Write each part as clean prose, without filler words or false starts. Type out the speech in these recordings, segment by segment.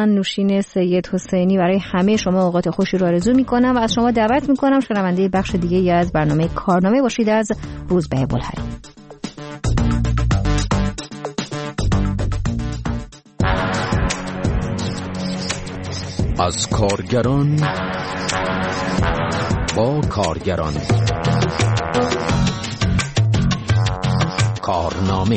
من نوشین سید حسینی برای همه شما اوقات خوشی رو آرزو میکنم و از شما دعوت میکنم شنونده بخش دیگه از برنامه کارنامه باشید از روزبه بلهری. از کارگران با کارگران. کارنامه.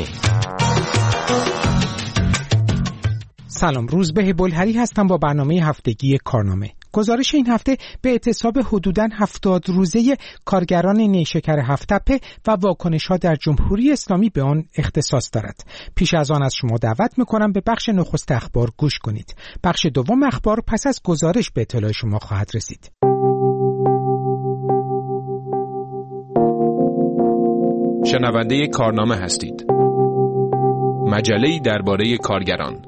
سلام، روزبه بلهری هستم با برنامه هفتگی کارنامه. گزارش این هفته به اعتصاب حدوداً 70 روزه کارگران نیشکر هفت‌تپه و واکنش‌ها در جمهوری اسلامی به آن اختصاص دارد. پیش از آن از شما دعوت می‌کنم به بخش نخست اخبار گوش کنید. بخش دوم اخبار پس از گزارش به اطلاع شما خواهد رسید. شنونده کارنامه هستید. مجله‌ای درباره کارگران.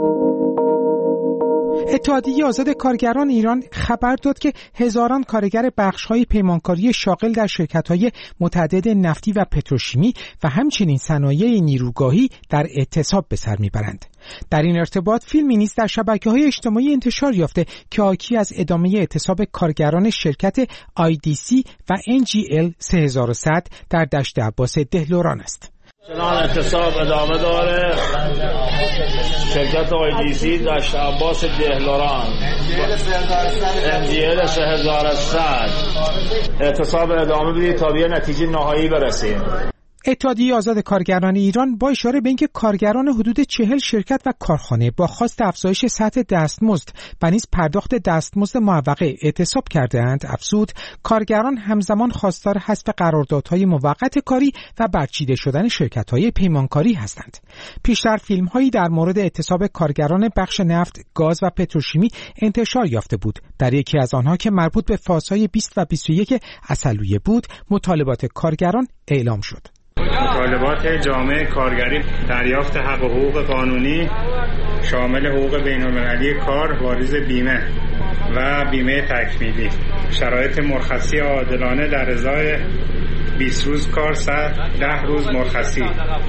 اتحادیه آزاد کارگران ایران خبر داد که هزاران کارگر بخش‌های پیمانکاری شاغل در شرکت‌های متعدد نفتی و پتروشیمی و همچنین صنایع نیروگاهی در اعتصاب به سر می‌برند. در این ارتباط فیلمی نیز در شبکه‌های اجتماعی انتشار یافته که حاکی از ادامه اعتصاب کارگران شرکت IDC و NGL 3100 در دشت عباس دهلوران است. چنان اعتصاب ادامه داره. شرکت IDC دشت عباس دهلوران NGL 3100 اعتصاب ادامه بدید تا به نتیجه نهایی برسیم. اتحادیه آزاد کارگران ایران با اشاره به اینکه کارگران حدود 40 شرکت و کارخانه با خواست افزایش سطح دستمزد و نیز پرداخت دستمزد معوقه اعتصاب کرده‌اند، افزود کارگران همزمان خواستار حذف قراردادهای موقت کاری و برچیده شدن شرکت‌های پیمانکاری هستند. پیشتر فیلم‌هایی در مورد اعتصاب کارگران بخش نفت، گاز و پتروشیمی انتشار یافته بود. در یکی از آنها که مربوط به فازهای 20 و 21 عسلویه بود، مطالبات کارگران اعلام شد. مطالبات جامعه کارگری دریافت حق و حقوق قانونی شامل حقوق بین‌المللی کار، واریز بیمه و بیمه تکمیلی، شرایط مرخصی عادلانه در ازای 20 روز کار، 10 روز مرخصی،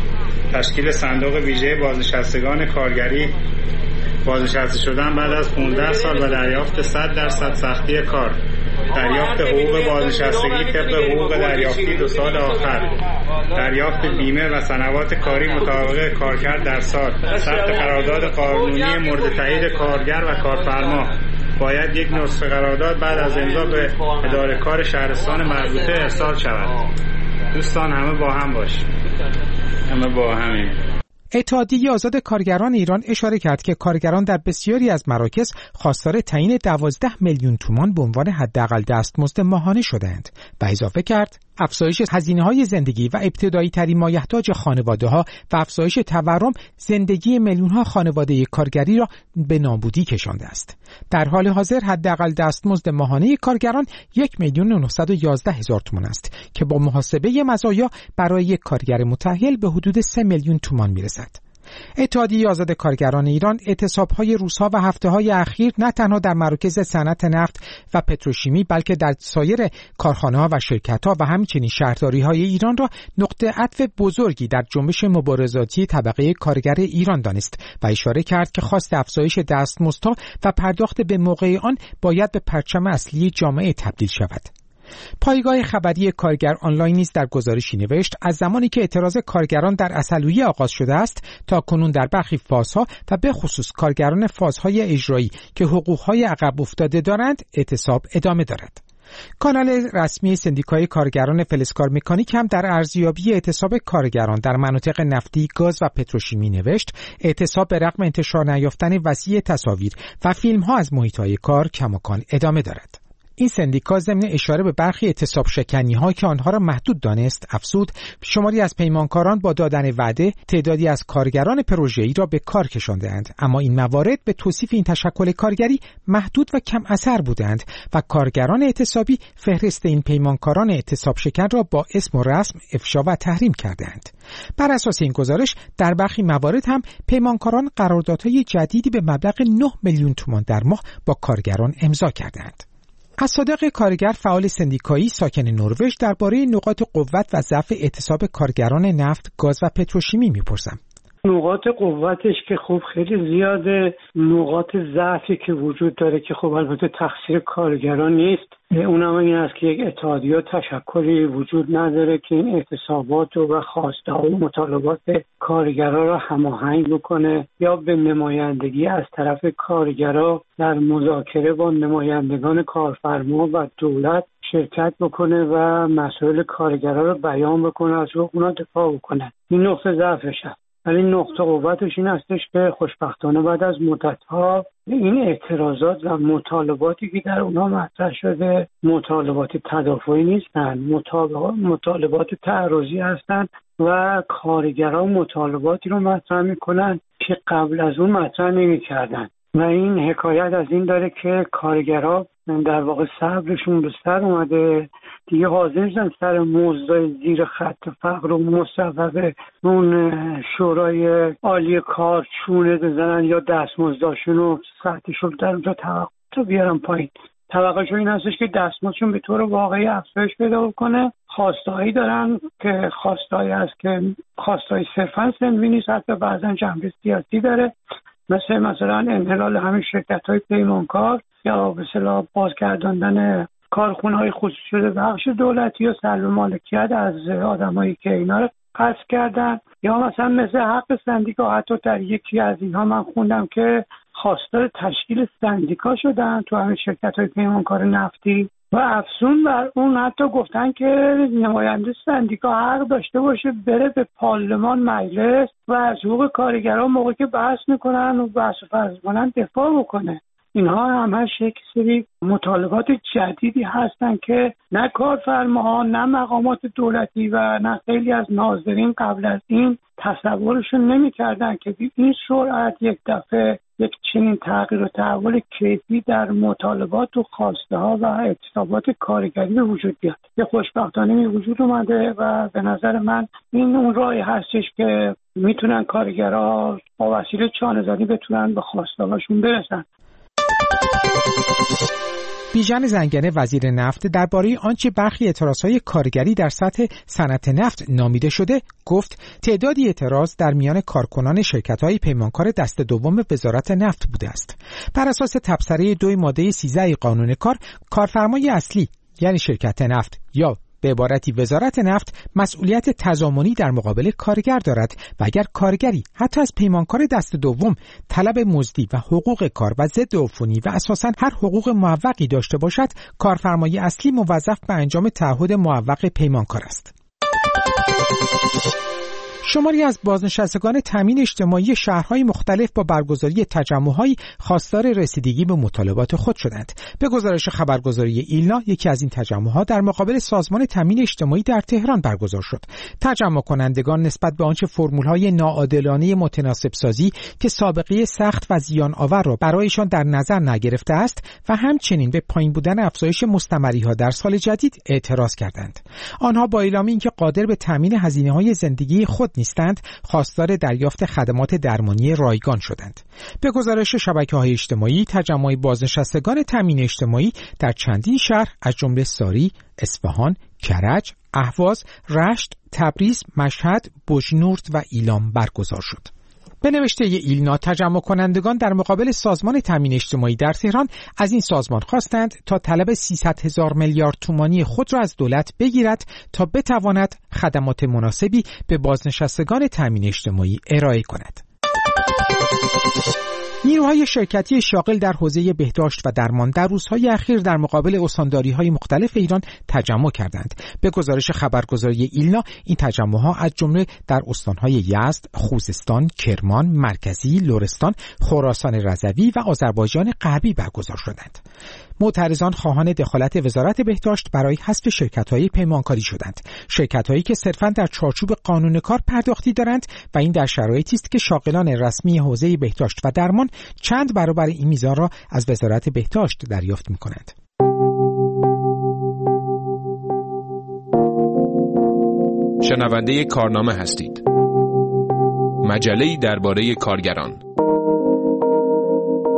تشکیل صندوق ویژه بازنشستگان کارگری، بازنشسته شدن بعد از 15 سال و دریافت 100% سختی کار، دریافت حقوق بازنشستگی طبق حقوق دریافتی 2 سال آخر، دریافت بیمه و سنوات کاری مطابق کارکرد در سال، ثبت قرارداد قانونی مورد تایید کارگر و کارفرما. باید یک نسخه قرارداد بعد از امضا به اداره کار شهرستان مربوطه ارسال شود. دوستان همه با هم باشیم. همه با همین. اتحادیه آزاد کارگران ایران اشاره کرد که کارگران در بسیاری از مراکز خواستار تعیین 12 میلیون تومان به عنوان حداقل دستمزد ماهانه شدند و اضافه کرد افزایش هزینه‌های زندگی و ابتدایی ترین مایحتاج خانواده‌ها و افزایش تورم زندگی میلیون‌ها خانواده کارگری را به نابودی کشانده است. در حال حاضر حداقل دستمزد ماهانه کارگران 1,911,000 تومان است که با محاسبه مزایا برای یک کارگر متأهل به حدود 3 میلیون تومان میرسد. اتحادیه آزاد کارگران ایران اعتصاب‌های روزها و هفته‌های اخیر نه تنها در مراکز صنعت نفت و پتروشیمی بلکه در سایر کارخانه‌ها و شرکت‌ها و همچنین شهرداری‌های ایران را نقطه عطف بزرگی در جنبش مبارزاتی طبقه کارگر ایران دانست و اشاره کرد که خواست افزایش دستمزدها و پرداخت به موقع آن باید به پرچم اصلی جامعه تبدیل شود. پایگاه خبری کارگر آنلاین نیز در گزارشی نوشت از زمانی که اعتراض کارگران در عسلویه آغاز شده است تا کنون در برخی فازها و به خصوص کارگران فازهای اجرایی که حقوقهای عقب افتاده دارند اعتصاب ادامه دارد. کانال رسمی سندیکای کارگران فلزکار مکانیک هم در ارزیابی اعتصاب کارگران در مناطق نفتی، گاز و پتروشیمی نوشت اعتصاب به رغم انتشار نیافتن وسیع تصاویر و فیلم‌ها از محیط‌های کار کماکان ادامه دارد. این سندیکا ضمن اشاره به برخی اعتصاب شکنی‌ها که آنها را محدود دانست افزود شماری از پیمانکاران با دادن وعده تعدادی از کارگران پروژه‌ای را به کار کشانده‌اند، اما این موارد به توصیف این تشکل کارگری محدود و کم اثر بودند و کارگران اعتصابی فهرست این پیمانکاران اعتصاب شکن را با اسم و رسم افشا و تحریم کردند. بر اساس این گزارش در برخی موارد هم پیمانکاران قراردادهای جدیدی به مبلغ 9 میلیون تومان در ماه با کارگران امضا کردند. از صادق کارگر فعال سندیکایی ساکن نروژ درباره نقاط قوت و ضعف اعتصاب کارگران نفت، گاز و پتروشیمی میپرسم. نقاط قوتش که خب خیلی زیاده، نقاط ضعفی که وجود داره که خب البته تقصیر کارگران نیست، اونم این است که یک اتحادیه و تشکلی وجود نداره که این اعتصابات و خواسته ها و مطالبات کارگران را هماهنگ بکنه یا به نمایندگی از طرف کارگران در مذاکره با نمایندگان کارفرما و دولت شرکت بکنه و مسائل کارگران رو بیان بکنه، از اونا دفاع بکنه. این نقطه ضعفش هست. ولی نقطه قوتش این هستش که خوشبختانه بعد از مدت‌ها این اعتراضات و مطالباتی که در اونها مطرح شده مطالبات تدافعی نیستن، مطالبات تعرضی هستن و کارگران مطالباتی رو مطرح میکنن که قبل از اون مطرح نمی‌کردن و این حکایت از این داره که کارگران در واقع صبرشون به سر اومده دیگه، حاضر نیستن سر مزدای زیر خط فقر و مصوبه اون شورای عالی کار چونه بزنن یا دستمزداشون و ساعتشون در اونجا توقع بیارن پایین. توقعشون این هستش که دستمزدشون به طور واقعی افزایش پیدا بکنه. خواستهایی دارن که خواستهایی هست که خواستهایی صرفا سنوی نیست، حتی بعضا جنبه سیاسی داره، مثلا انحلال همین شرکت‌های پیمانکار یا به اصطلاح بازگرداندن کارخونه‌های خصوصی شده بخش دولتی یا سلب مالکیت از آدمایی که اینا رو قصد کردن، یا مثلا مثل حق سندیکا. حتی در یکی از اینها من خوندم که خواستار تشکیل سندیکا شدن تو همین شرکت‌های پیمانکار نفتی و افزون بر اون حتی گفتن که نماینده سندیکا حق داشته باشه بره به پارلمان مجلس و از حقوق کارگران موقعی که بحث میکنن و بحث فرض کنن دفاع بکنه. اینها همش یک سری مطالبات جدیدی هستن که نه کارفرماها نه مقامات دولتی و نه خیلی از ناظرین قبل از این تصورشون نمی‌کردن که این سرعت یک دفعه یک چنین تغییر و تحول کیفی در مطالبات و خواسته ها و اعتصابات کارگری به وجود بیاد. یه خوشبختانه می وجود اومده و به نظر من این اون راهی هستش که میتونن کارگرها با وسیله چانه‌زنی بتونن به خواسته هاشون برسن. بیژن زنگنه وزیر نفت درباره آنچه برخی اعتراضهای کارگری در سطح صنعت نفت نامیده شده گفت تعدادی اعتراض در میان کارکنان شرکت‌های پیمانکار دست دوم وزارت نفت بوده است. بر اساس تبصره 2 ماده 13 قانون کار، کارفرمای اصلی یعنی شرکت نفت یا به عبارتی وزارت نفت مسئولیت تضامنی در مقابل کارگر دارد و اگر کارگری حتی از پیمانکار دست دوم طلب مزدی و حقوق کار و ضد عفونی و اساساً هر حقوق معوقی داشته باشد، کارفرمای اصلی موظف به انجام تعهد معوق پیمانکار است. شماری از بازنشستگان تامین اجتماعی شهرهای مختلف با برگزاری تجمع‌های خواستار رسیدگی به مطالبات خود شدند. به گزارش خبرگزاری ایلنا، یکی از این تجمع‌ها در مقابل سازمان تامین اجتماعی در تهران برگزار شد. تجمع کنندگان نسبت به آنچه فرمول‌های ناعادلانه متناسب سازی که سابقه سخت و زیان آور را برایشان در نظر نگرفته است و همچنین به پایین بودن افزایش مستمری‌ها در سال جدید اعتراض کردند. آنها با اعلام اینکه قادر به تامین هزینه‌های زندگی خود نیستند، خواستار دریافت خدمات درمانی رایگان شدند. به گزارش شبکه‌های اجتماعی، تجمع بازنشستگان تامین اجتماعی در چندین شهر از جمله ساری، اصفهان، کرج، اهواز، رشت، تبریز، مشهد، بوجنورد و ایلام برگزار شد. به نوشته ایلنا، تجمع کنندگان در مقابل سازمان تامین اجتماعی در تهران از این سازمان خواستند تا طلب 300,000 میلیارد تومانی خود را از دولت بگیرد تا بتواند خدمات مناسبی به بازنشستگان تامین اجتماعی ارائه کند. نیروهای شرکتی شاغل در حوزه بهداشت و درمان در روزهای اخیر در مقابل استانداری‌های مختلف ایران تجمع کردند. به گزارش خبرگزاری ایلنا، این تجمع‌ها از جمله در استان‌های یزد، خوزستان، کرمان، مرکزی، لرستان، خراسان رضوی و آذربایجان غربی برگزار شدند. معترضان خواهان دخالت وزارت بهداشت برای حذف شرکت‌های پیمانکاری شدند. شرکت‌هایی که صرفاً در چارچوب قانون کار پرداختی دارند و این در شرایطی است که شاغلان رسمی حوزه بهداشت و درمان چند برابر این میزان را از وزارت بهداشت دریافت می‌کنند. شنونده کارنامه هستید. مجله‌ای درباره کارگران.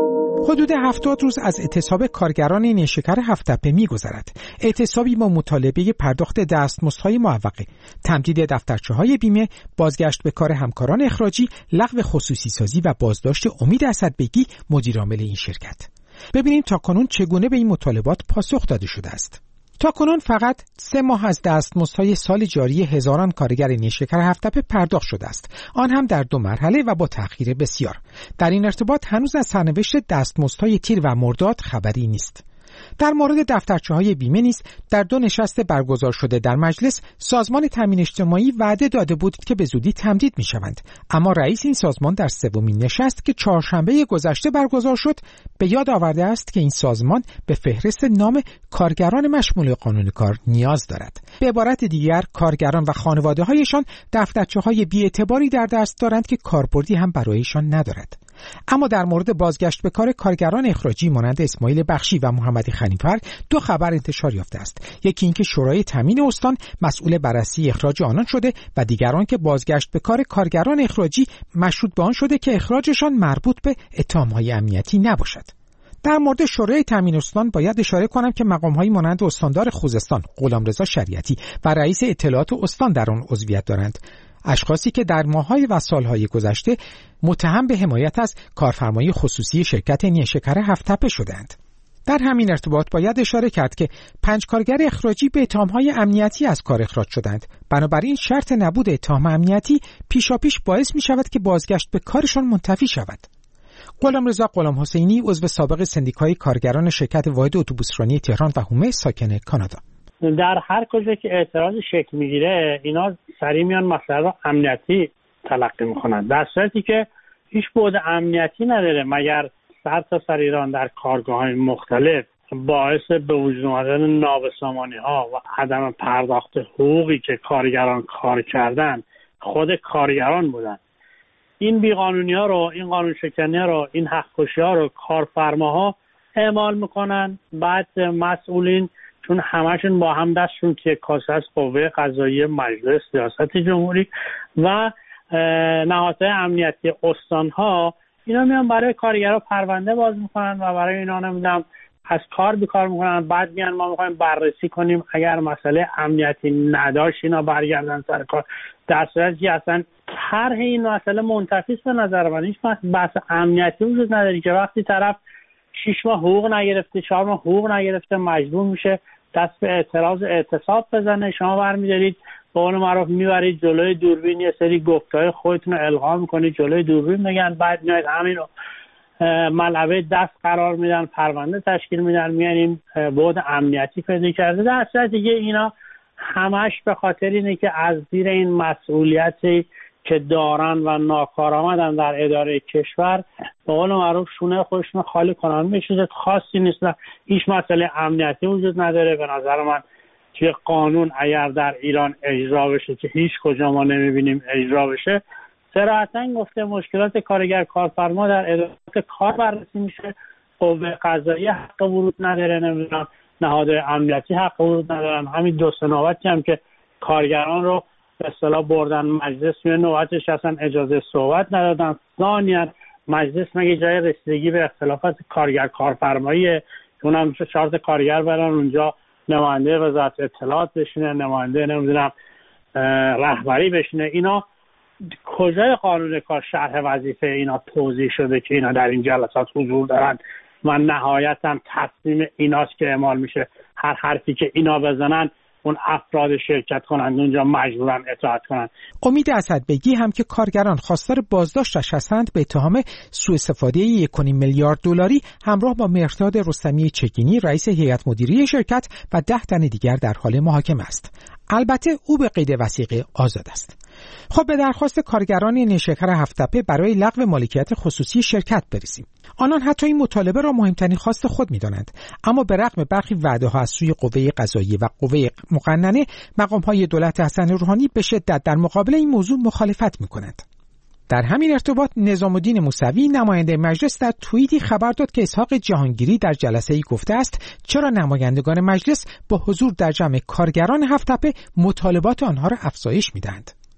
حدود 70 روز از اعتصاب کارگران نیشکر هفت‌تپه می‌گذرد. اعتصابی با مطالبه پرداخت دستمزدهای معوقه، تمدید دفترچه‌های بیمه، بازگشت به کار همکاران اخراجی، لغو خصوصی سازی و بازداشت امید اسدبگی مدیرعامل این شرکت. ببینیم تاکنون چگونه به این مطالبات پاسخ داده شده است. تاکنون فقط 3 ماه از دستمزدهای سال جاری هزاران کارگر نیشکر هفت‌تپه پرداخت شده است، آن هم در 2 مرحله و با تأخیر بسیار. در این ارتباط هنوز از سرنوشت دستمزدهای تیر و مرداد خبری نیست. در مورد دفترچه‌های بیمه نیز در 2 نشست برگزار شده در مجلس سازمان تامین اجتماعی وعده داده بود که به زودی تمدید می‌شوند، اما رئیس این سازمان در 3مین نشست که چهارشنبه گذشته برگزار شد به یاد آورده است که این سازمان به فهرست نام کارگران مشمول قانون کار نیاز دارد. به عبارت دیگر کارگران و خانواده‌هایشان دفترچه‌های بی‌اعتباری در دست دارند که کاربردی هم برایشان ندارد. اما در مورد بازگشت به کار کارگران اخراجی مانند اسماعیل بخشی و محمد خنیفر 2 خبر انتشار یافته است. یکی اینکه شورای تامین استان مسئول بررسی اخراج آنان شده و دیگر آن که بازگشت به کار کارگران اخراجی مشروط به آن شده که اخراجشان مربوط به اتهام‌های امنیتی نباشد. در مورد شورای تامین استان باید اشاره کنم که مقام‌هایی مانند استاندار خوزستان غلامرضا شریعتی و رئیس اطلاعات استان در آن عضویت دارند، اشخاصی که در ماه‌های و سال‌های گذشته متهم به حمایت از کارفرمای خصوصی شرکت نیشکر هفت‌تپه شدند. در همین ارتباط باید اشاره کرد که 5 کارگر اخراجی به اتهام‌های امنیتی از کار اخراج شدند. بنابراین شرط نبود اتهام امنیتی پیشاپیش باعث می‌شود که بازگشت به کارشان منتفی شود. غلامرضا غلامحسینی عضو سابق سندیکای کارگران شرکت واحد اتوبوسرانی تهران و هومه ساکن کانادا: در هر کجا که اعتراض شکل میگیره اینا سریع میان مسئله رو امنیتی تلقی میکنن، در صورتی که هیچ بعد امنیتی نداره، مگر سر تا سر ایران در کارگاه‌های مختلف باعث به وجود آمدن نابسامانی‌ها و عدم پرداخت حقوقی که کارگران کار کردن خود کارگران بودن. این بیقانونی‌ها رو، این قانون شکنی‌ها رو، این حق کشی‌ها رو کارفرماها اعمال میکنن، بعد مسئولین چون همشون با هم دستشون که کاسه از قوه قضاییه، مجلس، ریاست جمهوری و نهادهای امنیتی استانها، اینا میان برای کارگرها پرونده باز میکنن و برای اینا نمیدونم از کار بیکار میکنن. بعد میان ما میخوایم بررسی کنیم، اگر مسئله امنیتی نداشت اینا برگردن سر کار، در صورتی که اصلا طرح این مسئله منتفی است. به نظر من هیچ بحث امنیتی وجود نداره که وقتی طرف 6 ماه حقوق نگرفته، 4 ماه حقوق نگرفته، مجبور میشه دست به اعتراض اعتصاب بزنه، شما برمی‌دارید به قول معروف میبرید جلوی دوربین یه سری گفت‌های خودتون رو القا میکنید جلوی دوربین، میگن بعد میاد همین رو ملعبه دست قرار میدن، پرونده تشکیل میدن، میانیم بعد امنیتی پیدا کرده. در صورتی که اینا همش به خاطر اینه که از زیر این مسئولیتی که دارن و ناکارآمدن در اداره کشور به قول معروف شونه خودشون خالی کنن. میشه خاصی نیست، هیچ مسئله امنیتی وجود نداره. به نظر من که قانون اگر در ایران اجرا بشه که هیچ کجا ما نمیبینیم اجرا بشه، صراحتاً گفته مشکلات کارگر کارفرما در اداره کار بررسی میشه، قوه قضاییه حق ورود نداره، نمیدونم نهادهای امنیتی حق ورود ندارن. همین 2 نوبتی هم که کارگران رو به اصطلاح بردن مجلس، یه نوبتش اصلا اجازه صحبت ندادن. ثانیاً مجلس مگه جای رسیدگی به اختلافات کارگر کارفرماییه؟ اونم 4 کارگر برن اونجا نماینده وزارت اطلاعات بشینه، نماینده نمیدونم رهبری بشینه. اینا کجای قانون کار شرح وظیفه اینا توضیح شده که اینا در این جلسات حضور دارن و نهایتاً تصمیم ایناست که اعمال میشه؟ هر حرفی که اینا بزنن اون افراد شرکت کنند اونجا مجبورن اطاعت کنند. امید اسدبگی هم که کارگران خواستار بازداشتش هستند به اتهام سوء استفاده 1.5 میلیارد دلاری همراه با مهرداد رستمی چگینی رئیس هیئت مدیره شرکت و 10 تن دیگر در حال محاکمه است. البته او به قید وثیقه آزاد است. خب به درخواست کارگران نیشکر هفت‌تپه برای لغو مالکیت خصوصی شرکت برسیم. آنان حتی این مطالبه را مهمترین خواست خود می‌دانند، اما به رغم برخی وعده‌ها از سوی قوه قضاییه و قوه مقننه، مقام‌های دولت حسن روحانی به شدت در مقابل این موضوع مخالفت می‌کنند. در همین ارتباط نظام الدین موسوی نماینده مجلس در توییتی خبر داد که اسحاق جهانگیری در جلسه‌ای گفته است چرا نمایندگان مجلس با حضور در جمع کارگران هفت‌تپه مطالبات آنها را افزایش می‌دهند.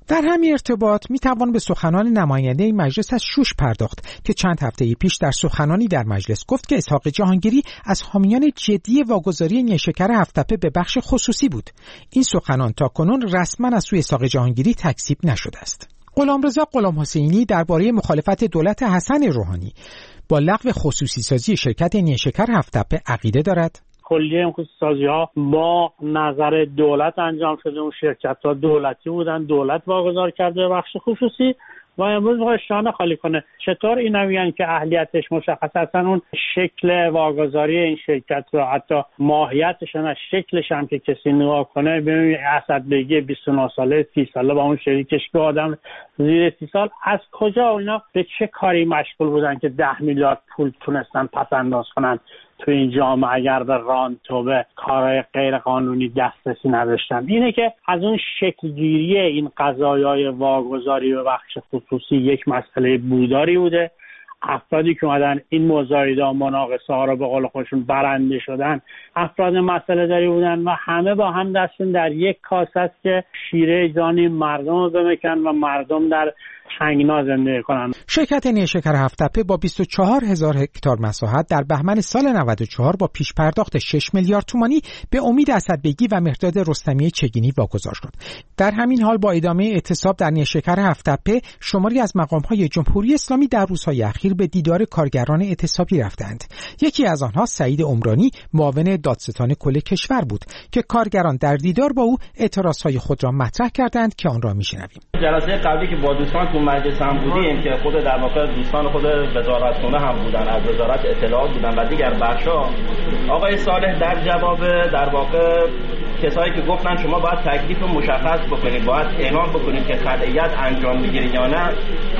در همین ارتباط میتوان به سخنان نماینده مجلس از شوش پرداخت که چند هفته پیش در سخنانی در مجلس گفت که اسحاق جهانگیری از حامیان جدی واگذاری نیشکر هفت‌تپه به بخش خصوصی بود. این سخنان تاکنون رسما از سوی اسحاق جهانگیری تکذیب نشده است. غلامرضا غلامحسینی درباره مخالفت دولت حسن روحانی با لغو خصوصی سازی شرکت نیشکر هفت‌تپه عقیده دارد. کلیه این خصوصی سازی‌ها با نظر دولت انجام شده. اون شرکت‌ها دولتی بودن، دولت واگذار کرده به بخش خصوصی و امروز می‌خواد شانه خالی کنه. چطور اینا میگن که اهلیتش مشخص هستن؟ اون شکل واگذاری این شرکت رو، حتی ماهیتش نه شکلش هم که کسی نگاه کنه ببینید اسدبگی 29 ساله 30 ساله با اون شریکش که آدم زیر 30 سال از کجا اینا به چه کاری مشغول بودن که 10 میلیارد پول تونستن پس انداز کنن تو این جامعه اگر به رانت و به کارهای غیر قانونی دسترسی نداشتن. اینه که از اون شکلگیری این قضایای واگذاری به بخش خصوصی یک مسئله بوداری بوده. افرادی که اومدن این مزایده و مناقصه ها رو به قول خودشون برنده شدن افراد مسئله داری بودن و همه با هم دستشون در یک کاسه است که شیره جانی مردم رو بمکن و مردم در تنگنا زندگی کنن. شرکت نیشکر هفت‌تپه با 24,000 هکتار مساحت در بهمن سال 94 با پیش پرداخت 6 میلیارد تومانی به امید اسدبگی و مهرداد رستمی چگینی واگذار شد. در همین حال با ادامه اعتصاب در نیشکر هفت‌تپه شماری از مقام‌های جمهوری اسلامی در روزهای اخیر به دیدار کارگران اعتصابی رفتند. یکی از آنها سعید عمرانی معاون دادستان کل کشور بود که کارگران در دیدار با او اعتراضهای خود را مطرح کردند که آن را می‌شنویم. جلسه قبلی که با دوستان تو مجلس هم بودیم که خود در واقع دوستان خود وزارتخونه هم بودن، از وزارت اطلاعات بودن و دیگر بخشا، آقای صالح در جواب در واقع کسایی که گفتن شما باید تکلیف مشخص بکنید، باید اعلام بکنید که خلأیت انجام بگیرید یا نه،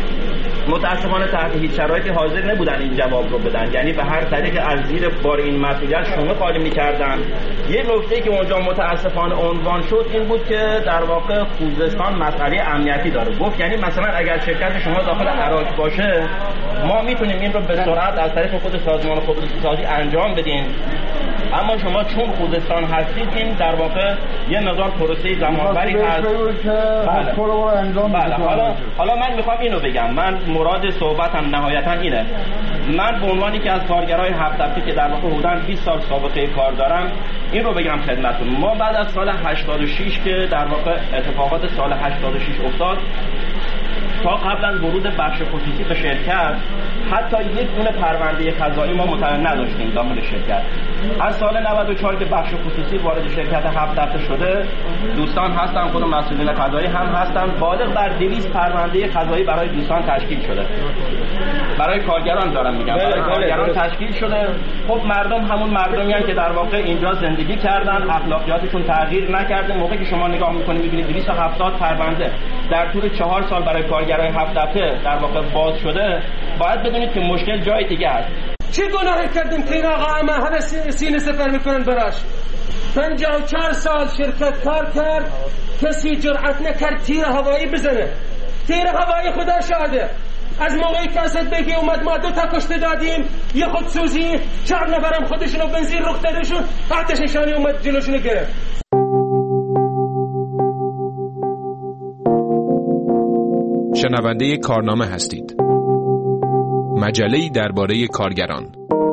متاسفانه تحت هیچ شرایطی حاضر نبودن این جواب رو بدن. یعنی به هر طریق از زیر بار این مسئولیت شونه خالی می‌کردن. یه نکته که اونجا متاسفانه عنوان شد این بود که در واقع خوزستان مسئله امنیتی داره. گفت یعنی مثلا اگر شرکت شما داخل عراق باشه ما میتونیم این رو به سرعت از طریق خود سازمان خودروسازی سازی انجام بدیم، اما شما چون خوزستان هستید این در واقع یه مقدار پروسه زمانبری هست. بله. حالا من میخوام اینو بگم، من مراد صحبتم نهایتا اینه، من به عنوانی که از کارگرای هفت‌تپه که در واقع حدوداً 20 سال سابقه کار دارم این رو بگم خدمتتون. ما بعد از سال 86 که در واقع اتفاقات سال 86 افتاد تا قبل از ورود بخش خصوصی به شرکت حتی یک دونه پرونده قضایی ما مطلع نداشتیم داخل شرکت. از سال 94 که بخش خصوصی وارد شرکت هفت‌تپه شده دوستان هستن، خود مسئولین قضایی هم هستن، بالغ بر 200 پرونده قضایی برای دوستان تشکیل شده. برای کارگران دارم میگم، برای کارگران تشکیل شده. خب مردم همون مردمی هستند که در واقع اینجا زندگی کردن، اخلاقیاتشون تغییر نکرده. موقعی که شما نگاه میکنید میبینید 270 پرونده در طول 4 سال برای کارگرای هفت‌تپه در واقع باز شده. باید بدونید که مشکل جای دیگه است. چه گناهی کردیم که این آقا همه سینه سپر میکنن براش؟ 54 سال شرکت کار کرد، کسی جرأت نکرد تیر هوایی بزنه. تیر هوایی خدا شاهده، از موقعی که اسدبگی اومد ما 2 تا کشته دادیم، یه خودسوزی، 4 نفرم خودشونو بنزین رخ دادشون، آتش نشانی اومد جلوشونو گرفت. شنونده کارنامه هستید. مجله‌ای درباره کارگران.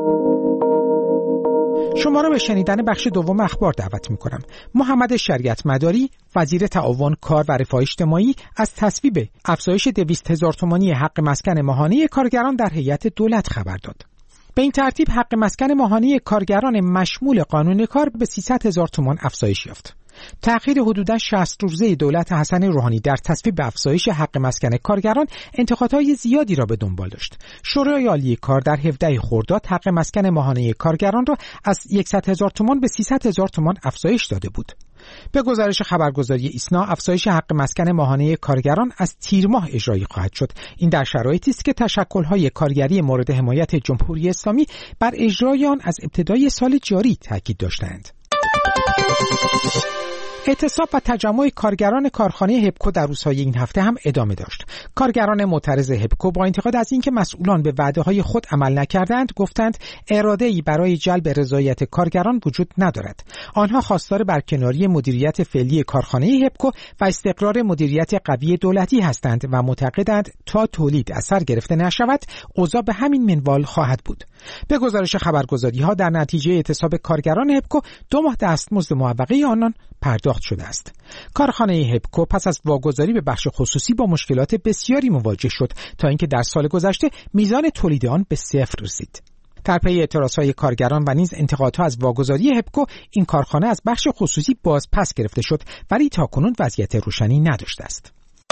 شما را به شنیدن بخش دوم اخبار دعوت می‌کنم. محمد شریعت مداری، وزیر تعاون، کار و رفاه اجتماعی، از تصویب افزایش 200,000 تومانی حق مسکن ماهانه کارگران در هیئت دولت خبر داد. به این ترتیب حق مسکن ماهانه کارگران مشمول قانون کار به 300,000 تومان افزایش یافت. تأخیر حدوداً 60 روزه دولت حسن روحانی در تصویب افزایش حق مسکن کارگران انتقادهای زیادی را به دنبال داشت. شورای عالی کار در 17 خرداد حق مسکن ماهانه کارگران را از 100,000 تومان به 300,000 تومان افزایش داده بود. به گزارش خبرگزاری ایسنا افزایش حق مسکن ماهانه کارگران از تیر ماه اجرایی خواهد شد. این در شرایطی است که تشکل‌های کارگری مورد حمایت جمهوری اسلامی بر اجرای آن از ابتدای سال جاری تاکید داشتند. اعتصاب و تجمع کارگران کارخانه هپکو در روزهای این هفته هم ادامه داشت. کارگران معترض هپکو با انتقاد از اینکه مسئولان به وعده‌های خود عمل نکردند، گفتند اراده‌ای برای جلب رضایت کارگران وجود ندارد. آنها خواستار برکناری مدیریت فعلی کارخانه هپکو و استقرار مدیریت قوی دولتی هستند و معتقدند تا تولید اثر گرفته نشود، اوضاع به همین منوال خواهد بود. به گزارش خبرگزاری‌ها در نتیجه اعتصاب کارگران هپکو 2 ماه دستمزد معوقه آنان پرداخت شده است. کارخانه هپکو پس از واگذاری به بخش خصوصی با مشکلات بسیاری مواجه شد تا اینکه در سال گذشته میزان تولید آن به 0 رسید. در پی اعتراضهای کارگران و نیز انتقادها از واگذاری هپکو، این کارخانه از بخش خصوصی باز پس گرفته شد، ولی تاکنون وضعیت روشنی نداشته است.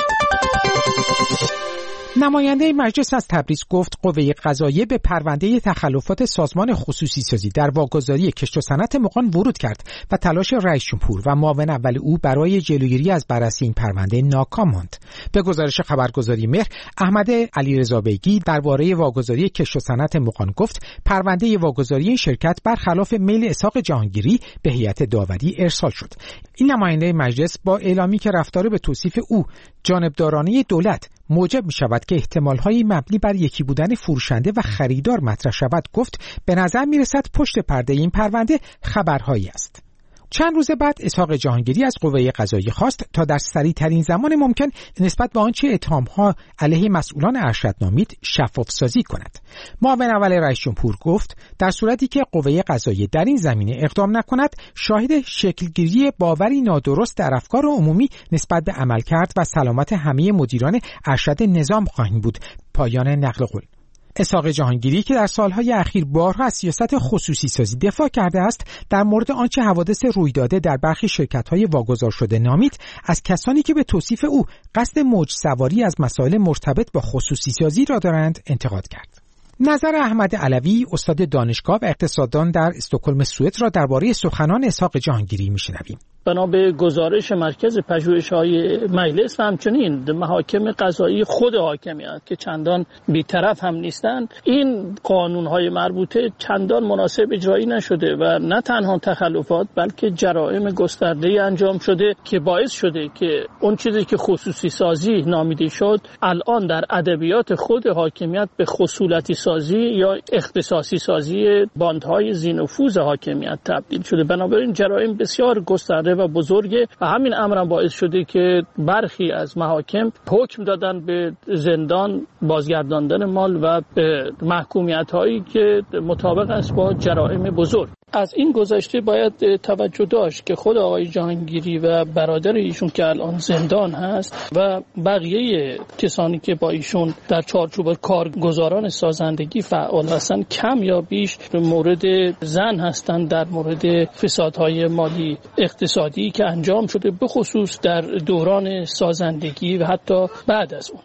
نماینده مجلس از تبریز گفت قوه قضاییه به پرونده تخلفات سازمان خصوصی سازی در واگذاری کشت و صنعت مغان ورود کرد و تلاش رئیس جمهور و معاون اول او برای جلوگیری از بررسی این پرونده ناکام ماند. به گزارش خبرگزاری مهر، احمد علیرضا بیگی درباره واگذاری کشت و صنعت مغان گفت پرونده واگذاری این شرکت برخلاف میل اسحاق جهانگیری به هیئت داوری ارسال شد. این نماینده مجلس با اعلامی که رفتار به توصیف او جانبدارانه دولت موجب می شود که احتمال‌های مبنی بر یکی بودن فروشنده و خریدار مطرح شود، گفت به نظر می رسد پشت پرده این پرونده خبرهایی است. چند روز بعد اسحاق جهانگیری از قوه قضاییه خواست تا در سریع‌ترین زمان ممکن نسبت به آنچه اتهام‌ها علیه مسئولان ارشد نامید شفاف‌سازی کند. معاون اول رئیس جمهور گفت در صورتی که قوه قضاییه در این زمینه اقدام نکند، شاهد شکلگیری باوری نادرست در افکار عمومی نسبت به عملکرد و سلامت همه مدیران ارشد نظام خواهیم بود. پایان نقل قول. اسحاق جهانگیری که در سالهای اخیر بارها از سیاست خصوصی سازی دفاع کرده است، در مورد آنچه حوادث روی داده در برخی شرکت‌های واگذار شده نامید، از کسانی که به توصیف او قصد موج سواری از مسائل مرتبط با خصوصی سازی را دارند انتقاد کرد. نظر احمد علوی، استاد دانشگاه و اقتصاددان در استکهلم سوئد را درباره سخنان اسحاق جهانگیری میشنویم. بنا به گزارش مرکز پژوهش‌های مجلس و همچنین محاکم قضایی خود حاکمیت که چندان بی‌طرف هم نیستند، این قانون‌های مربوطه چندان مناسب اجرایی نشده و نه تنها تخلفات بلکه جرائم گسترده انجام شده که باعث شده که اون چیزی که خصوصی سازی نامیده شد الان در ادبیات خود حاکمیت به خصولتی سازی یا اختصاصی سازی باندهای ذی‌نفوذ حاکمیت تبدیل شده. بنابراین جرائم بسیار گسترده و بزرگه و همین امر باعث شده که برخی از محاکم حکم دادن به زندان، بازگرداندن مال و به محکومیت‌هایی که مطابق است با جرائم بزرگ. از این گذشته باید توجه داشت که خود آقای جهانگیری و برادر ایشون که الان زندان هست و بقیه کسانی که با ایشون در چارچوب کارگزاران سازندگی فعال هستن کم یا بیش مورد زن هستند در مورد فسادهای مالی اقتصادی که انجام شده، به خصوص در دوران سازندگی و حتی بعد از اون.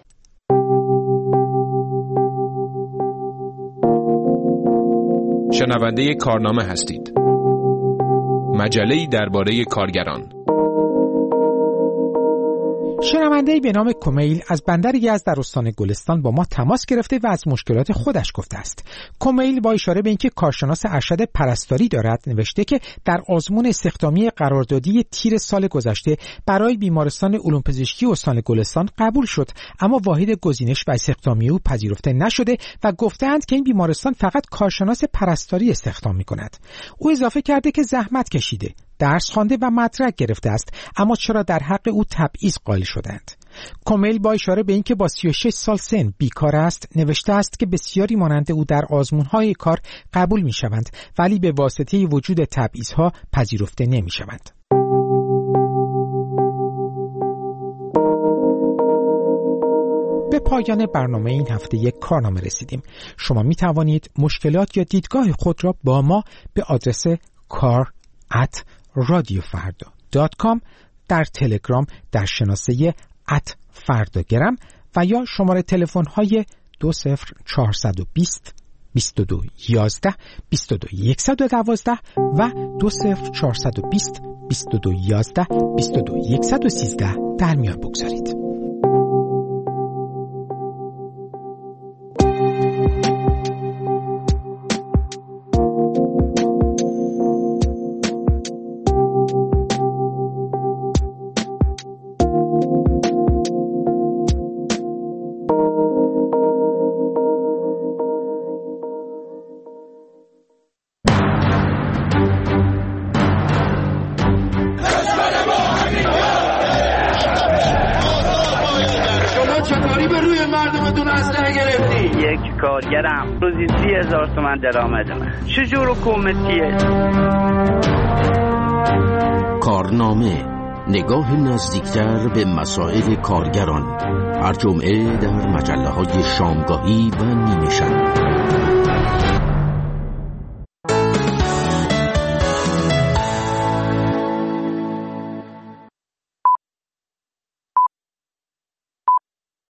شنونده کارنامه هستید. مجله‌ای درباره کارگران. شنونده‌ای به نام کمیل از بندر یزد در استان گلستان با ما تماس گرفته و از مشکلات خودش گفته است. کمیل با اشاره به اینکه کارشناس ارشد پرستاری دارد نوشته که در آزمون استخدامی قراردادی تیر سال گذشته برای بیمارستان علوم پزشکی استان گلستان قبول شد، اما واحد گزینش و استخدامی او پذیرفته نشده و گفتند که این بیمارستان فقط کارشناس پرستاری استخدام می‌کند. او اضافه کرده که زحمت کشیده، درس خوانده و مدرک گرفته است، اما چرا در حق او تبعیض قائل شدند؟ کمیل با اشاره به اینکه با 36 سال سن بیکار است نوشته است که بسیاری مانند او در آزمون‌های کار قبول می‌شوند ولی به واسطه وجود تبعیض‌ها پذیرفته نمی‌شوند. به پایان برنامه این هفته یک کارنامه رسیدیم. شما می توانید مشکلات یا دیدگاه خود را با ما به آدرس kar@radiofarda.com در تلگرام در شناسه @فرداگرم و یا شماره تلفن های 20420 2211 22112 و 20420 2211 22113 در میان بگذارید. به روی مردمتون اسلحه گرفتی؟ یک کارگرم روزی 30,000 تومان درآمد من. چجور حکومتیه؟ کارنامه، نگاه نزدیکتر به مسائل کارگران، هر جمعه در مجله‌های شامگاهی و نیمه شب.